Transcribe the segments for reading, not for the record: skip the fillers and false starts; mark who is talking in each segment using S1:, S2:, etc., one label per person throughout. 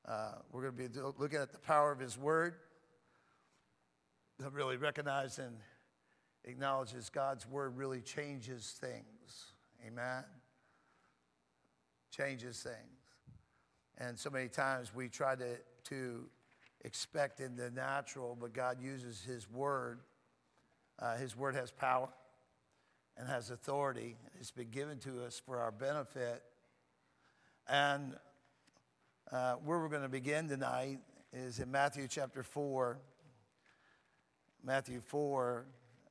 S1: We're going to be looking at the power of his word. That really recognizes and acknowledges God's word really changes things. Amen? Changes things. And so many times we try to expect in the natural, but God uses his word. His word has power and has authority. It's been given to us for our benefit. And where we're going to begin tonight is in Matthew chapter 4. Matthew 4,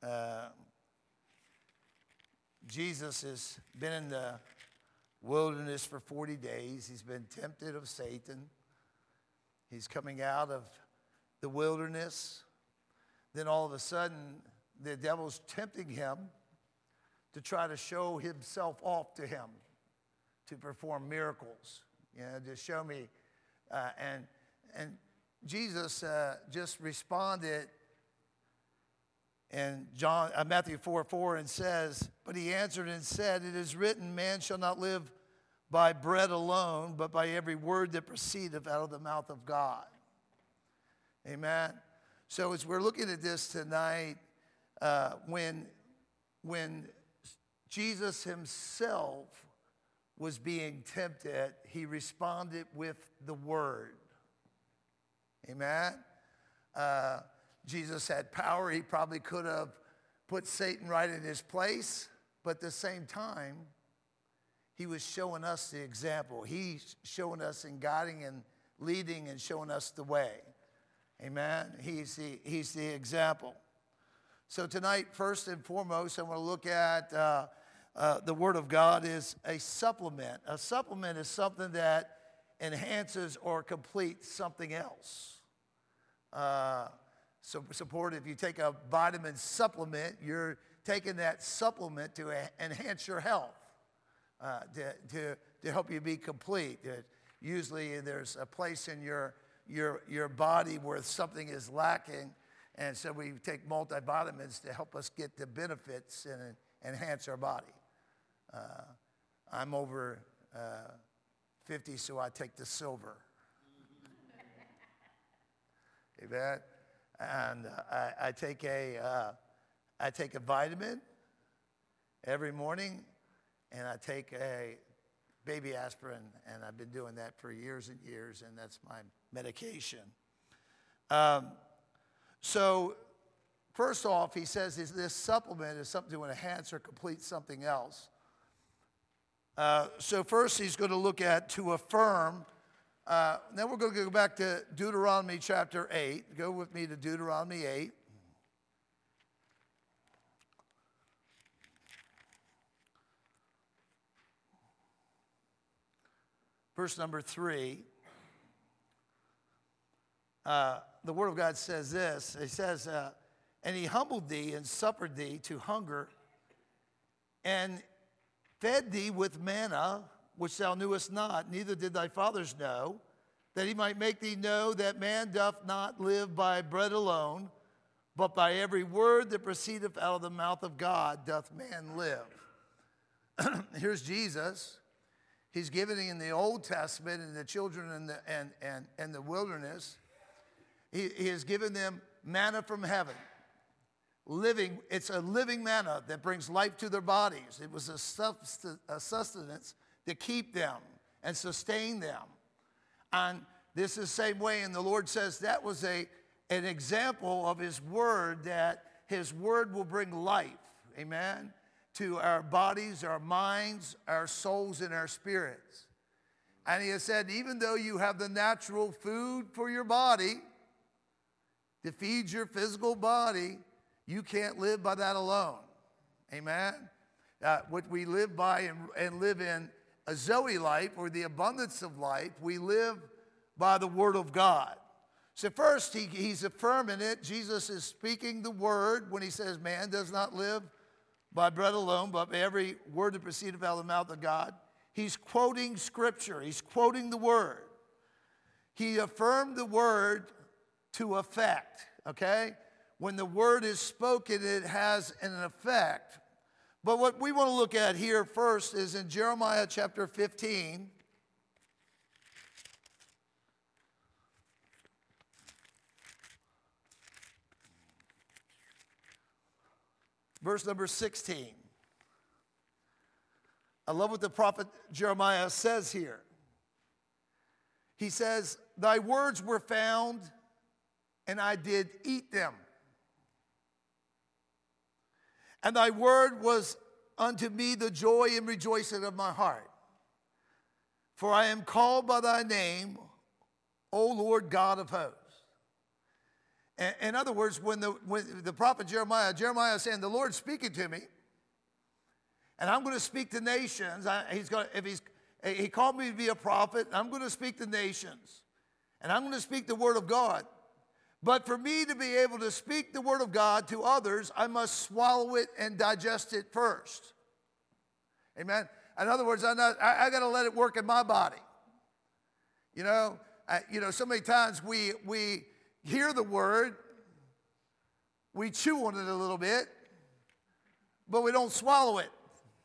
S1: Jesus has been in the wilderness for 40 days. He's been tempted of Satan. He's coming out of the wilderness. Then all of a sudden, the devil's tempting him to try to show himself off to him, to perform miracles, to show me. And Jesus just responded in Matthew 4:4 and says, "But he answered and said, It is written, man shall not live by bread alone, but by every word that proceedeth out of the mouth of God." Amen. So as we're looking at this tonight, when Jesus himself was being tempted, he responded with the word. Amen. Jesus had power. He probably could have put Satan right in his place, but at the same time, he was showing us the example. He's showing us and guiding and leading and showing us the way. Amen. He's the example. So tonight, first and foremost, I want to look at the Word of God is a supplement. A supplement is something that enhances or completes something else. So support, if you take a vitamin supplement, you're taking that supplement to enhance your health, to help you be complete. Usually there's a place in your body where something is lacking, and so we take multivitamins to help us get the benefits and enhance our body. I'm over 50, so I take the silver. Amen. And I take a vitamin every morning, and I take a baby aspirin, and I've been doing that for years and years, and that's my medication. So first off, he says this supplement is something to enhance or complete something else. So first he's going to look at to affirm. Then we're going to go back to Deuteronomy chapter 8. Go with me to Deuteronomy 8. Verse number 3. The Word of God says this. It says, and he humbled thee and suffered thee to hunger and fed thee with manna, which thou knewest not, neither did thy fathers know, that he might make thee know that man doth not live by bread alone, but by every word that proceedeth out of the mouth of God doth man live. Here's Jesus. He's given in the Old Testament and the children in the wilderness. He has given them manna from heaven. Living, it's a living manna that brings life to their bodies. It was a sustenance to keep them and sustain them. And this is the same way, and the Lord says that was an example of his word, that his word will bring life, amen, to our bodies, our minds, our souls, and our spirits. And he has said, even though you have the natural food for your body, to feed your physical body, you can't live by that alone, amen. What we live by and live in a Zoe life, or the abundance of life, we live by the word of God. So first, he's affirming it. Jesus is speaking the word when he says, man does not live by bread alone, but by every word that proceedeth out of the mouth of God. He's quoting scripture. He's quoting the word. He affirmed the word to effect, okay? When the word is spoken, it has an effect. But what we want to look at here first is in Jeremiah chapter 15. verse number 16. I love what the prophet Jeremiah says here. He says, thy words were found, and I did eat them. And thy word was unto me the joy and rejoicing of my heart. For I am called by thy name, O Lord God of hosts. In other words, when the prophet Jeremiah is saying, the Lord's speaking to me, and I'm going to speak to nations. He called me to be a prophet, and I'm going to speak to nations. And I'm going to speak the word of God. But for me to be able to speak the word of God to others, I must swallow it and digest it first. Amen. In other words, I got to let it work in my body. So many times we hear the word, we chew on it a little bit, but we don't swallow it.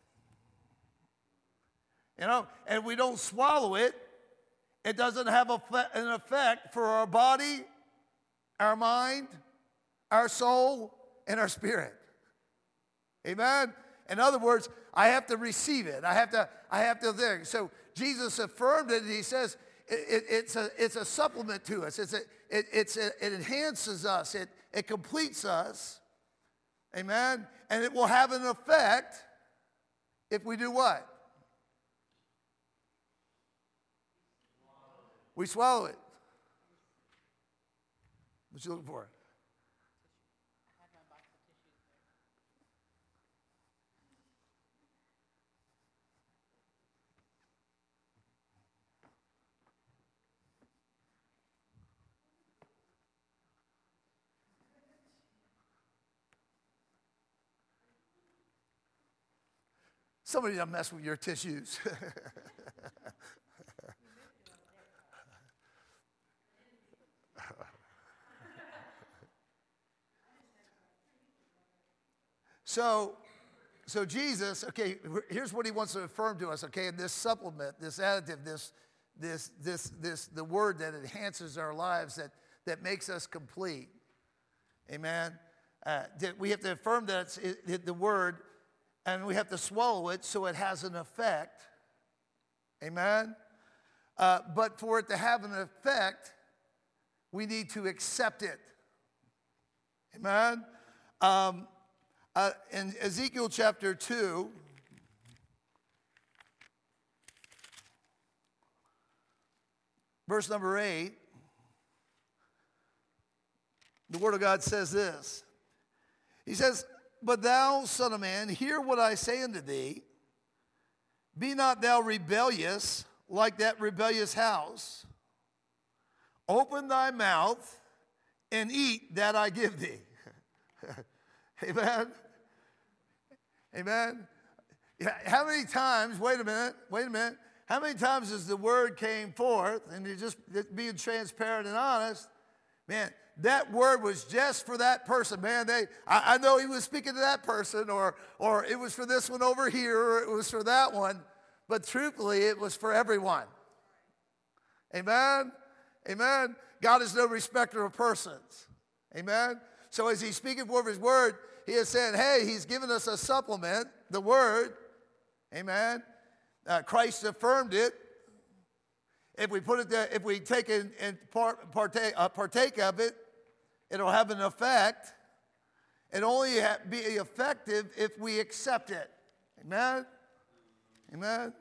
S1: And we don't swallow it, it doesn't have an effect for our body, our mind, our soul, and our spirit. Amen? In other words, I have to receive it. I have to think. So Jesus affirmed it, and he says it's a supplement to us. It enhances us. It completes us. Amen? And it will have an effect if we do what? We swallow it. What you looking for? Somebody done mess with your tissues. So Jesus, okay, here's what he wants to affirm to us, okay, in this supplement, this additive, the word that enhances our lives, that makes us complete. Amen. We have to affirm that it's the word, and we have to swallow it so it has an effect. Amen. But for it to have an effect, we need to accept it. Amen. In Ezekiel chapter 2, verse number 8, the Word of God says this. He says, but thou, son of man, hear what I say unto thee. Be not thou rebellious like that rebellious house. Open thy mouth and eat that I give thee. Amen. Amen. How many times, wait a minute. How many times as the word came forth, and you're just being transparent and honest, man, that word was just for that person, man. I know he was speaking to that person, or it was for this one over here, or it was for that one, but truthfully, it was for everyone. Amen. Amen. God is no respecter of persons. Amen. So as he's speaking forth his word, he is saying, hey, he's given us a supplement, the word. Amen. Christ affirmed it. If we put it there, if we take it and partake of it, it'll have an effect. It'll only be effective if we accept it. Amen. Amen.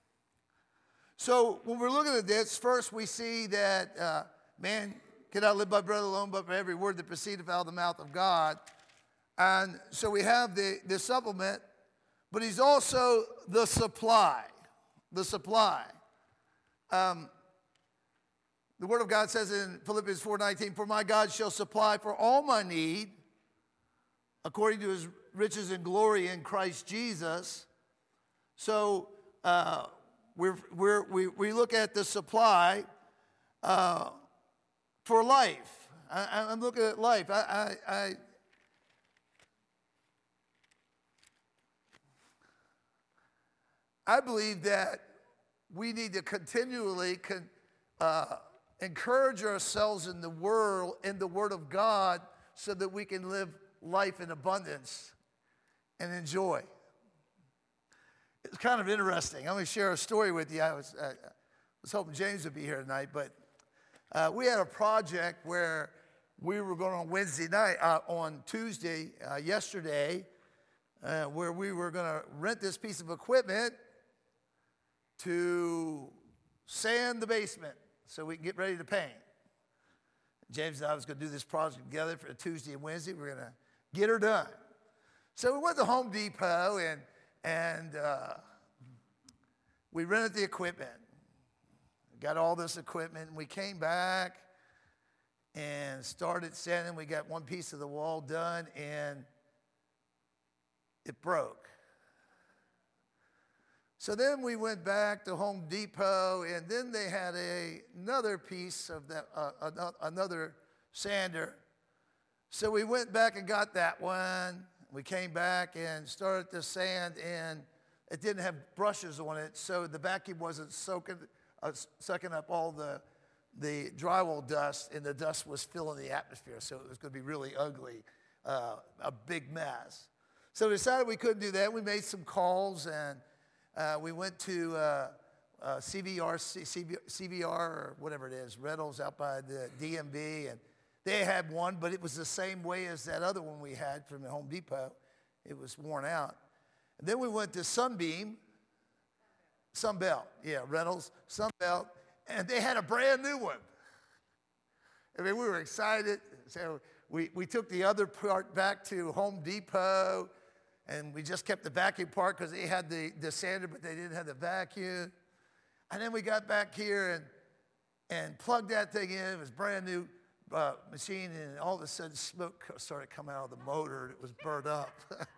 S1: So when we're looking at this, first we see that man cannot live by bread alone, but by every word that proceedeth out of the mouth of God. And so we have the supplement, but he's also the supply. The supply. The Word of God says in Philippians 4:19, for my God shall supply for all my need, according to his riches and glory in Christ Jesus. So we look at the supply for life. I'm looking at life. I believe that we need to continually encourage ourselves in the Word of God so that we can live life in abundance. and enjoy. It's kind of interesting. I'm going to share a story with you. I was hoping James would be here tonight, but we had a project where we were going on Wednesday night, on Tuesday, yesterday, where we were going to rent this piece of equipment to sand the basement so we can get ready to paint. James and I was going to do this project together for Tuesday and Wednesday. We're going to get her done. So we went to Home Depot and we rented the equipment. Got all this equipment, and we came back and started sanding. We got one piece of the wall done, and it broke. So then we went back to Home Depot, and then they had another piece of that, another sander. So we went back and got that one. We came back and started to sand, and it didn't have brushes on it, so the vacuum wasn't sucking up all the drywall dust, and the dust was filling the atmosphere, so it was going to be really ugly, a big mess. So we decided we couldn't do that. We made some calls, and we went to CVR or whatever it is, Reynolds out by the DMV, and they had one, but it was the same way as that other one we had from the Home Depot. It was worn out. And then we went to Sunbelt, yeah, Reynolds, Sunbelt, and they had a brand new one. I mean, we were excited. So we took the other part back to Home Depot, and we just kept the vacuum part because they had the sander, but they didn't have the vacuum. And then we got back here and plugged that thing in. It was a brand new machine, and all of a sudden smoke started coming out of the motor, and it was burnt up.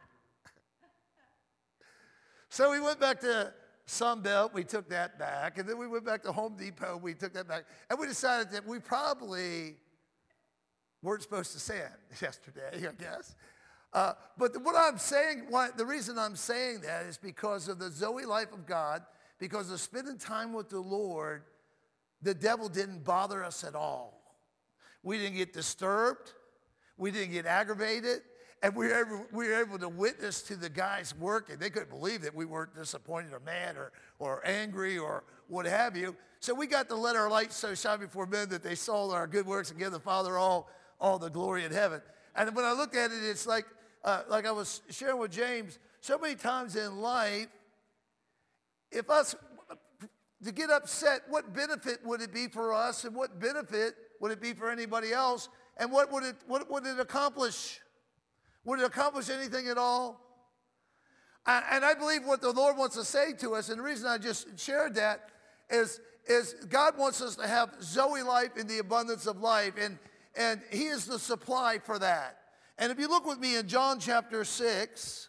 S1: So we went back to Sunbelt, we took that back, and then we went back to Home Depot, we took that back, and we decided that we probably weren't supposed to sand yesterday, I guess. But what I'm saying, the reason I'm saying that is because of the Zoe life of God, because of spending time with the Lord, the devil didn't bother us at all. We didn't get disturbed, we didn't get aggravated, and we were able to witness to the guys working. They couldn't believe that we weren't disappointed or mad or angry or what have you. So we got to let our light so shine before men that they saw our good works and give the Father all the glory in heaven. And when I look at it, it's like I was sharing with James, so many times in life, if us to get upset, what benefit would it be for us, and what benefit would it be for anybody else, and what would it accomplish? Would it accomplish anything at all? And I believe what the Lord wants to say to us, and the reason I just shared that is God wants us to have Zoe life in the abundance of life, and He is the supply for that. And if you look with me in John chapter 6,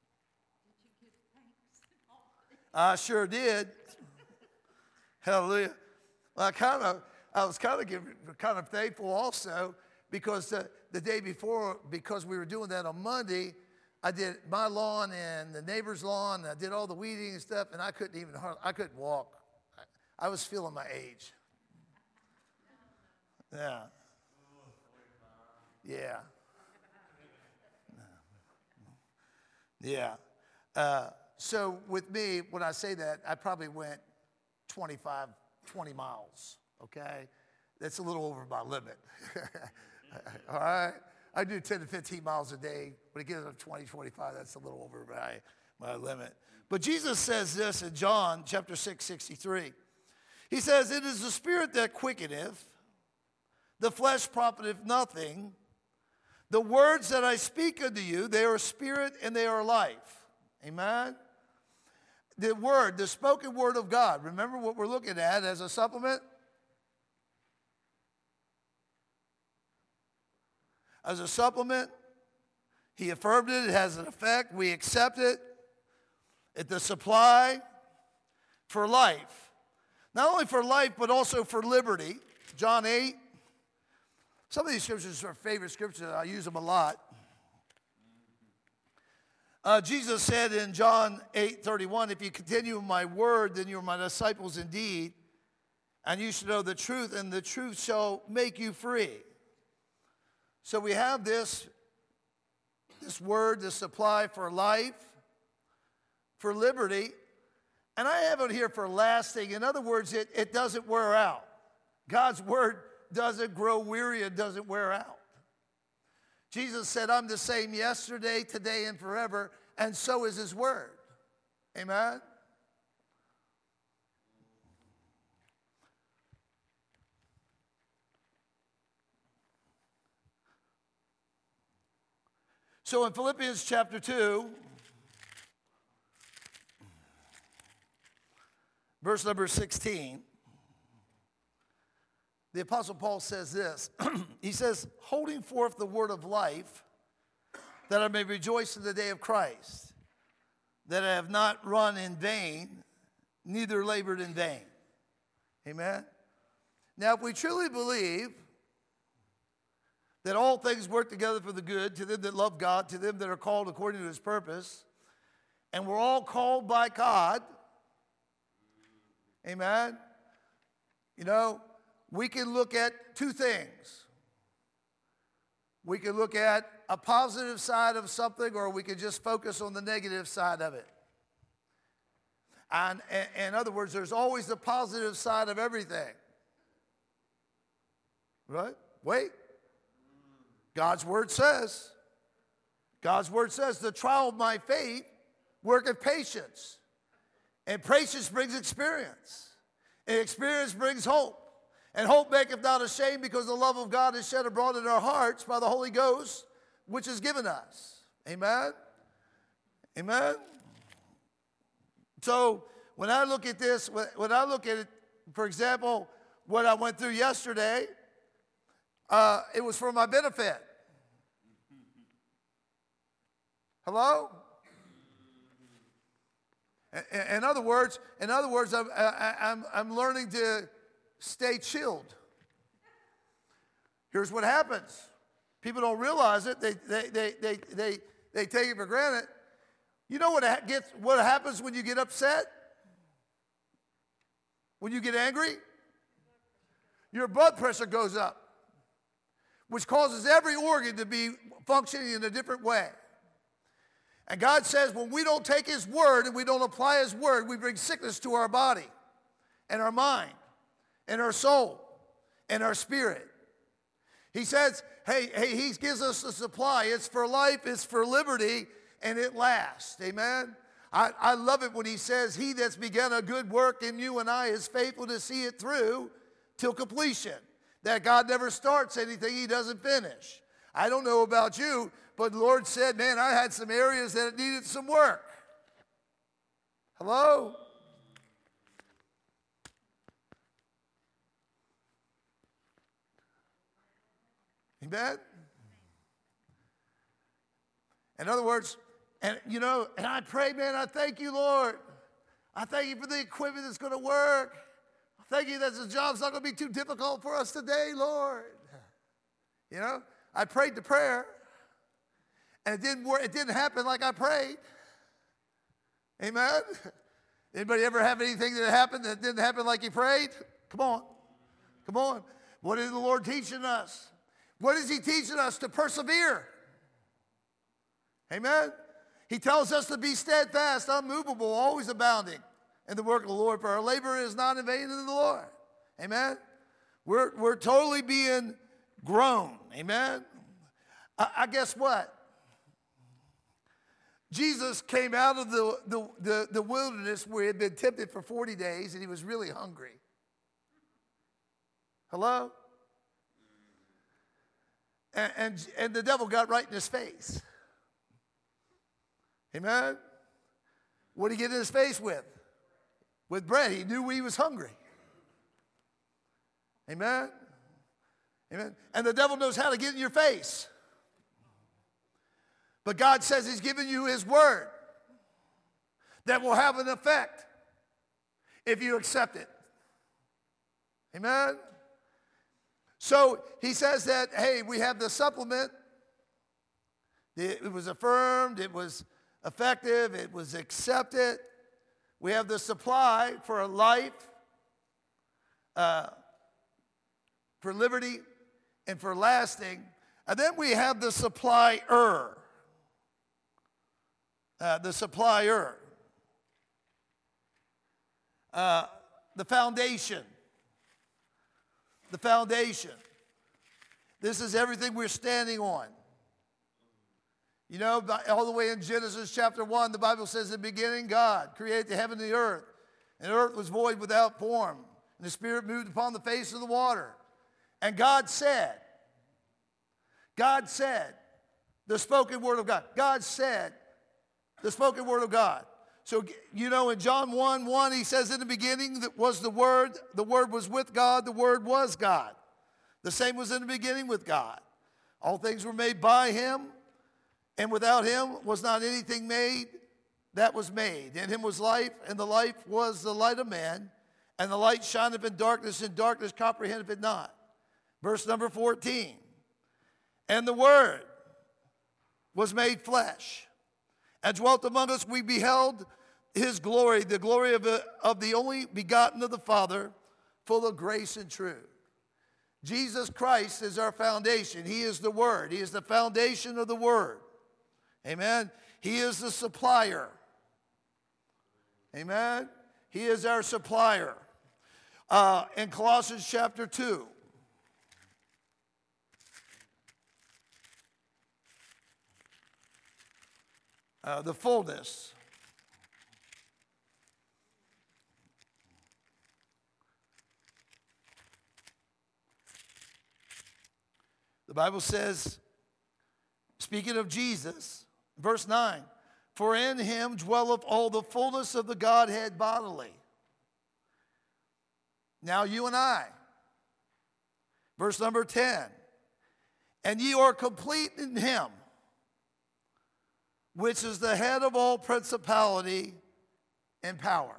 S1: I sure did. Hallelujah. Well, I was kind of thankful also because the day before, because we were doing that on Monday, I did my lawn and the neighbor's lawn, and I did all the weeding and stuff, and I couldn't walk. I was feeling my age. Yeah. Yeah. Yeah. So with me, when I say that, I probably went 20 miles, okay? That's a little over my limit. All right? I do 10 to 15 miles a day. When it gets up 20, 25, that's a little over my limit. But Jesus says this in John chapter 6, 63. He says, "It is the spirit that quickeneth, the flesh profiteth nothing. The words that I speak unto you, they are spirit and they are life." Amen? The word, the spoken word of God. Remember what we're looking at as a supplement? As a supplement, He affirmed it. It has an effect. We accept it. It's the supply for life. Not only for life, but also for liberty. John 8. Some of these scriptures are favorite scriptures. I use them a lot. Jesus said in John 8:31, "If you continue in my word, then you are my disciples indeed, and you shall know the truth, and the truth shall make you free." So we have this this word, the supply for life, for liberty. And I have it here for lasting. In other words, it doesn't wear out. God's word doesn't grow weary. It doesn't wear out. Jesus said, I'm the same yesterday, today, and forever. And so is his word. Amen? So in Philippians chapter 2, verse number 16, the Apostle Paul says this. He says, holding forth the word of life, that I may rejoice in the day of Christ, that I have not run in vain, neither labored in vain. Amen? Now, if we truly believe that all things work together for the good, to them that love God, to them that are called according to his purpose, and we're all called by God, amen? You know, we can look at two things. We can look at a positive side of something, or we can just focus on the negative side of it. And in other words, there's always the positive side of everything. Right? Wait. God's word says, the trial of my faith worketh patience. And patience brings experience. And experience brings hope. And hope maketh not ashamed, because the love of God is shed abroad in our hearts by the Holy Ghost, which is given us. Amen? Amen? So when I look at this, when I look at it, for example, what I went through yesterday, it was for my benefit. Hello? In other words, I'm learning to stay chilled. Here's what happens. People don't realize it. They take it for granted. You know what happens when you get upset? When you get angry? Your blood pressure goes up, which causes every organ to be functioning in a different way. And God says when we don't take his word and we don't apply his word, we bring sickness to our body and our mind and our soul and our spirit. He says, hey, he gives us the supply. It's for life, it's for liberty, and it lasts. Amen? I love it when he says, he that's begun a good work in you and I is faithful to see it through till completion. That God never starts anything he doesn't finish. I don't know about you, but the Lord said, man, I had some areas that needed some work. Hello? Amen? In other words, and I pray, man, I thank you, Lord. I thank you for the equipment that's going to work. I thank you that the job's not going to be too difficult for us today, Lord. I prayed the prayer, and it didn't work. It didn't happen like I prayed. Amen? Anybody ever have anything that happened that didn't happen like you prayed? Come on. Come on. What is the Lord teaching us? What is he teaching us? To persevere. Amen? He tells us to be steadfast, unmovable, always abounding in the work of the Lord, for our labor is not in vain in the Lord. Amen? We're totally being grown. Amen? I guess what? Jesus came out of the wilderness where he had been tempted for 40 days and he was really hungry. Hello? And the devil got right in his face. Amen? What did he get in his face with? With bread. He knew he was hungry. Amen? Amen? And the devil knows how to get in your face. But God says he's given you his word that will have an effect if you accept it. Amen? So he says that, hey, we have the supplement. It was affirmed. It was effective. It was accepted. We have the supply for a life, for liberty, and for lasting. And then we have the supplier. the supplier, the foundation. The foundation. This is everything we're standing on. You know, all the way in Genesis chapter 1, the Bible says, in the beginning, God created the heaven and the earth. And the earth was void without form. And the Spirit moved upon the face of the water. And God said, the spoken word of God. God said, the spoken word of God. So, you know, in John 1:1, he says, in the beginning that was the Word was with God, the Word was God. The same was in the beginning with God. All things were made by him, and without him was not anything made that was made. In him was life, and the life was the light of man, and the light shineth in darkness, and darkness comprehendeth it not. Verse number 14, and the Word was made flesh, and dwelt among us. We beheld his glory, the glory of the only begotten of the Father, full of grace and truth. Jesus Christ is our foundation. He is the Word. He is the foundation of the Word. Amen. He is the supplier. Amen. He is our supplier. In Colossians chapter 2. The fullness. The Bible says, speaking of Jesus, verse 9, for in him dwelleth all the fullness of the Godhead bodily. Now you and I. Verse number 10, and ye are complete in him, which is the head of all principality and power.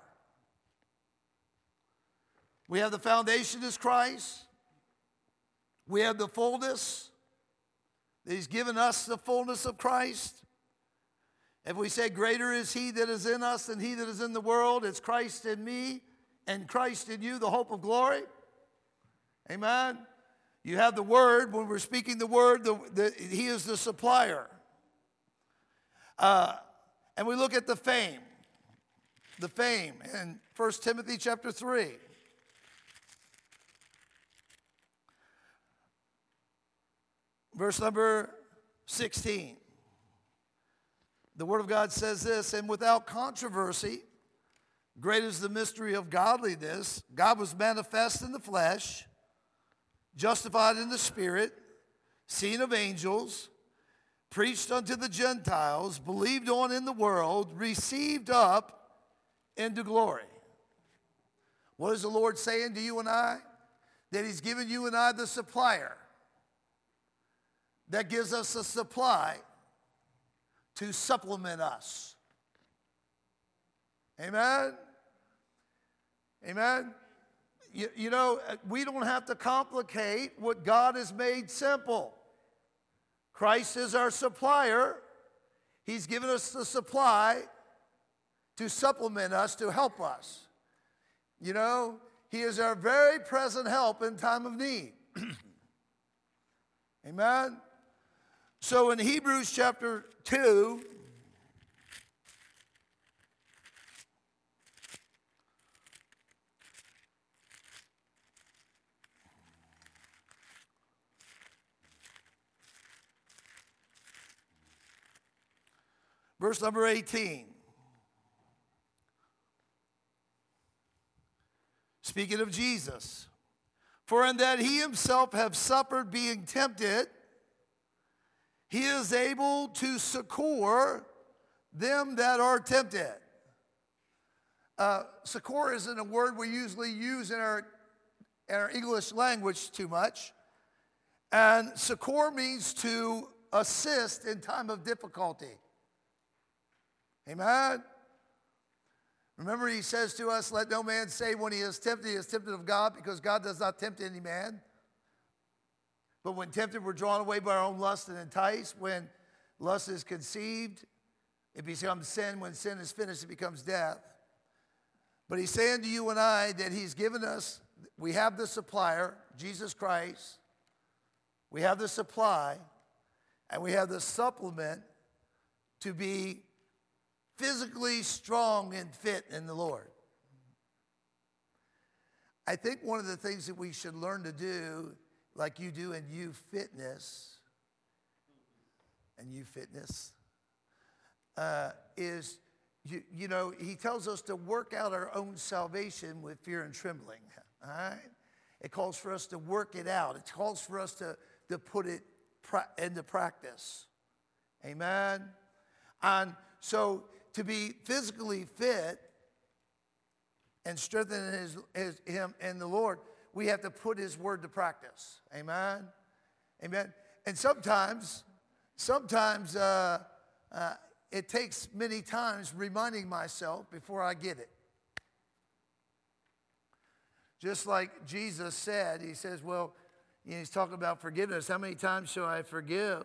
S1: We have the foundation is Christ. We have the fullness. He's given us the fullness of Christ. If we say greater is he that is in us than he that is in the world, it's Christ in me and Christ in you, the hope of glory. Amen. You have the Word. When we're speaking the Word, he is the supplier. And we look at the fame in 1 Timothy chapter 3. Verse number 16. The Word of God says this, and without controversy, great is the mystery of godliness. God was manifest in the flesh, justified in the Spirit, seen of angels, preached unto the Gentiles, believed on in the world, received up into glory. What is the Lord saying to you and I? That he's given you and I the supplier that gives us a supply to supplement us. Amen? Amen? You know, we don't have to complicate what God has made simple. Christ is our supplier. He's given us the supply to supplement us, to help us. You know, he is our very present help in time of need. Amen? So in Hebrews chapter 2, verse number 18. Speaking of Jesus, for in that he himself have suffered being tempted, he is able to succor them that are tempted. Succor isn't a word we usually use in our English language too much. And succor means to assist in time of difficulty. Amen? Remember, he says to us, let no man say when he is tempted of God, because God does not tempt any man. But when tempted, we're drawn away by our own lust and enticed. When lust is conceived, it becomes sin. When sin is finished, it becomes death. But he's saying to you and I that he's given us, we have the supplier, Jesus Christ. We have the supply, and we have the supplement to be physically strong and fit in the Lord. I think one of the things that we should learn to do, like you do in youth fitness, is, you know, he tells us to work out our own salvation with fear and trembling, all right? It calls for us to work it out. It calls for us to put it into practice. Amen? And so to be physically fit and strengthen him in the Lord, we have to put his word to practice. Amen? Amen? And sometimes it takes many times reminding myself before I get it. Just like Jesus said, he says, well, you know, he's talking about forgiveness. How many times shall I forgive?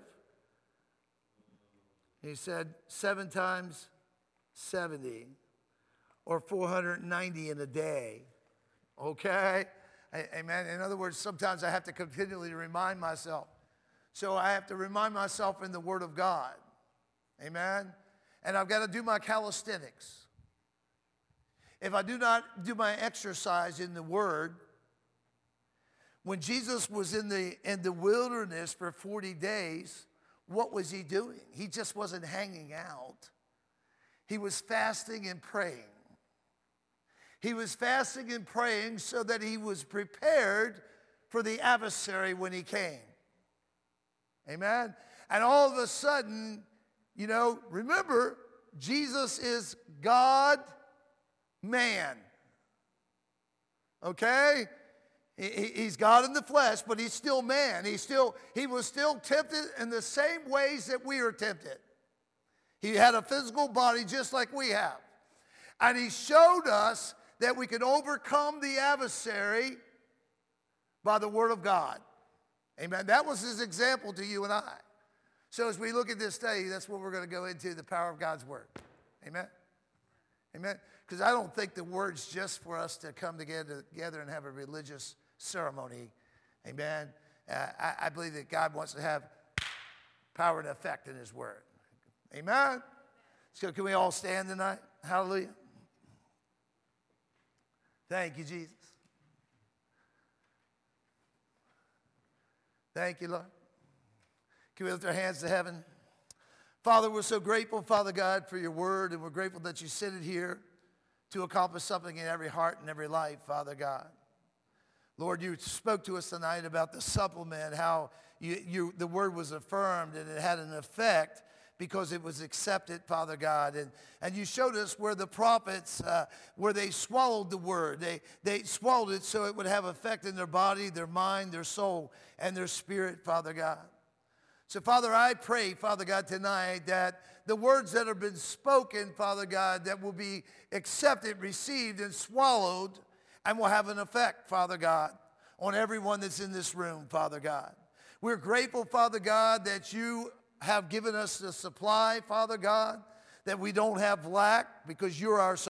S1: He said 7 times 70, or 490 in a day. Okay? Amen. In other words, sometimes I have to continually remind myself. So I have to remind myself in the Word of God. Amen? And I've got to do my calisthenics. If I do not do my exercise in the Word, when Jesus was in the wilderness for 40 days, what was he doing? He just wasn't hanging out. He was fasting and praying. He was fasting and praying so that he was prepared for the adversary when he came. Amen? And all of a sudden, you know, remember, Jesus is God, man. Okay? He's God in the flesh, but he's still man. He was still tempted in the same ways that we are tempted. He had a physical body just like we have. And he showed us that we can overcome the adversary by the word of God. Amen. That was his example to you and I. So as we look at this study, that's what we're going to go into, the power of God's word. Amen. Amen. Because I don't think the word's just for us to come together and have a religious ceremony. Amen. I believe that God wants to have power and effect in his word. Amen. So can we all stand tonight? Hallelujah. Thank you, Jesus. Thank you, Lord. Can we lift our hands to heaven? Father, we're so grateful, Father God, for your word, and we're grateful that you sent it here to accomplish something in every heart and every life, Father God. Lord, you spoke to us tonight about the supplement, how the word was affirmed and it had an effect because it was accepted, Father God. And you showed us where the prophets, where they swallowed the word. They swallowed it so it would have effect in their body, their mind, their soul, and their spirit, Father God. So, Father, I pray, Father God, tonight that the words that have been spoken, Father God, that will be accepted, received, and swallowed, and will have an effect, Father God, on everyone that's in this room, Father God. We're grateful, Father God, that you have given us the supply, Father God, that we don't have lack because you're our